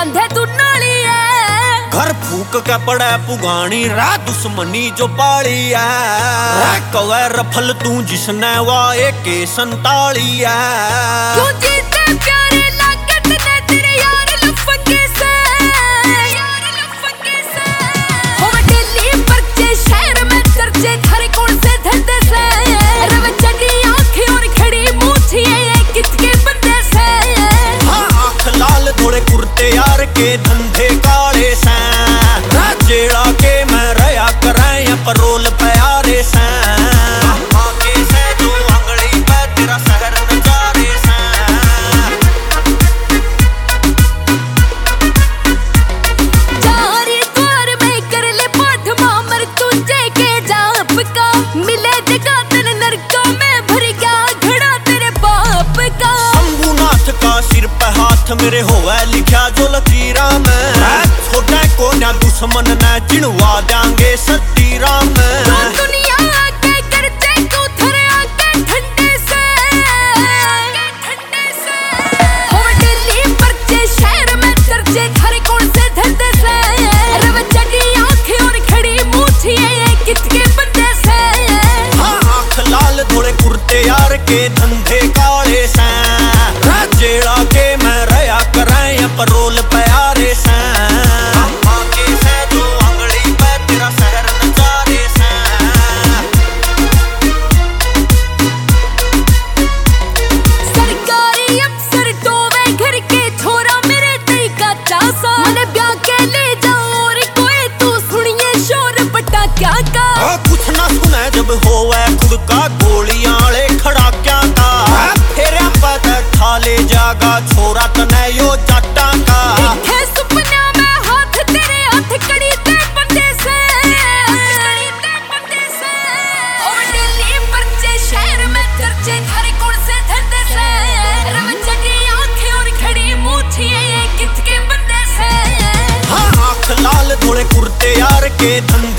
बांधे तू नाली है। घर फूक के पड़े पुगानी रा दुश्मनी जो पाली है। कवे रफल तू जिसने वाए के संताली है। तू जीते प्यारे लागत ने तेरे यार लफंगे से, यार लफंगे से। हो दिल्ली परचे शहर में चर्चे थारे कौन से धंधे से। रव चढ़ी आंखें और खड़ी मूछी ये किसके बंदे से। हाँ आँख लाल थोड़े कुर्ते यार के धंधे काले से। जेड़ा के मैं रया कराए या परोल प्यारे से। आगे से जो अंगड़ी पे तेरा शहर नजारे से। जारी द्वार में कर ले पाठ मामर तुझे के जाप का। मिले जगह तन नरका में भर गया घड़ा तेरे बाप का। शंभुनाथ का सिर पे हाथ मेरे होवे लिखा जो लकीरा में। छोटे को ना दुश्मन न चिनवा देंगे सत्ती राम में। दुनिया आके करते को थरे आके ठंडे से, ठंडे से। हो दिल्ली परचे शहर में चर्चे थारे कौन से धंधे से। रव चढ़ी आंखें और खड़ी मूछी ये किसके बंदे से। हाँ आँख लाल थोड़े कुर्ते यार के धंधे काले से। जेड़ा के मैं रया कराए या परोल प्यारे से। आगे से जो अंगड़ी पे तेरा शहर नजारे से। सरकारी अफसर टोवे घर के छोरा मेरे तई का चासा। मन ब्याह के ले जाओ और कोई तू सुनिए शोर पटा क्या का। कुछ ना सुने जब होवे खुद का गोलियां ले खड़ा क्या का। फिर पता ठाले जागा छोरा तने यो जाटा का। दिखे सुपना में हाथ तेरे हाथ कड़ी ते बंदे से, कड़ी ते बंदे से। हो दिल्ली परचे शहर में चर्चे थारे कौन से धंधे से। रव चढ़ी आंखें और खड़ी मूछी ये किसके बंदे से। हाँ आँख लाल थोड़े कुर्ते यार के धंधे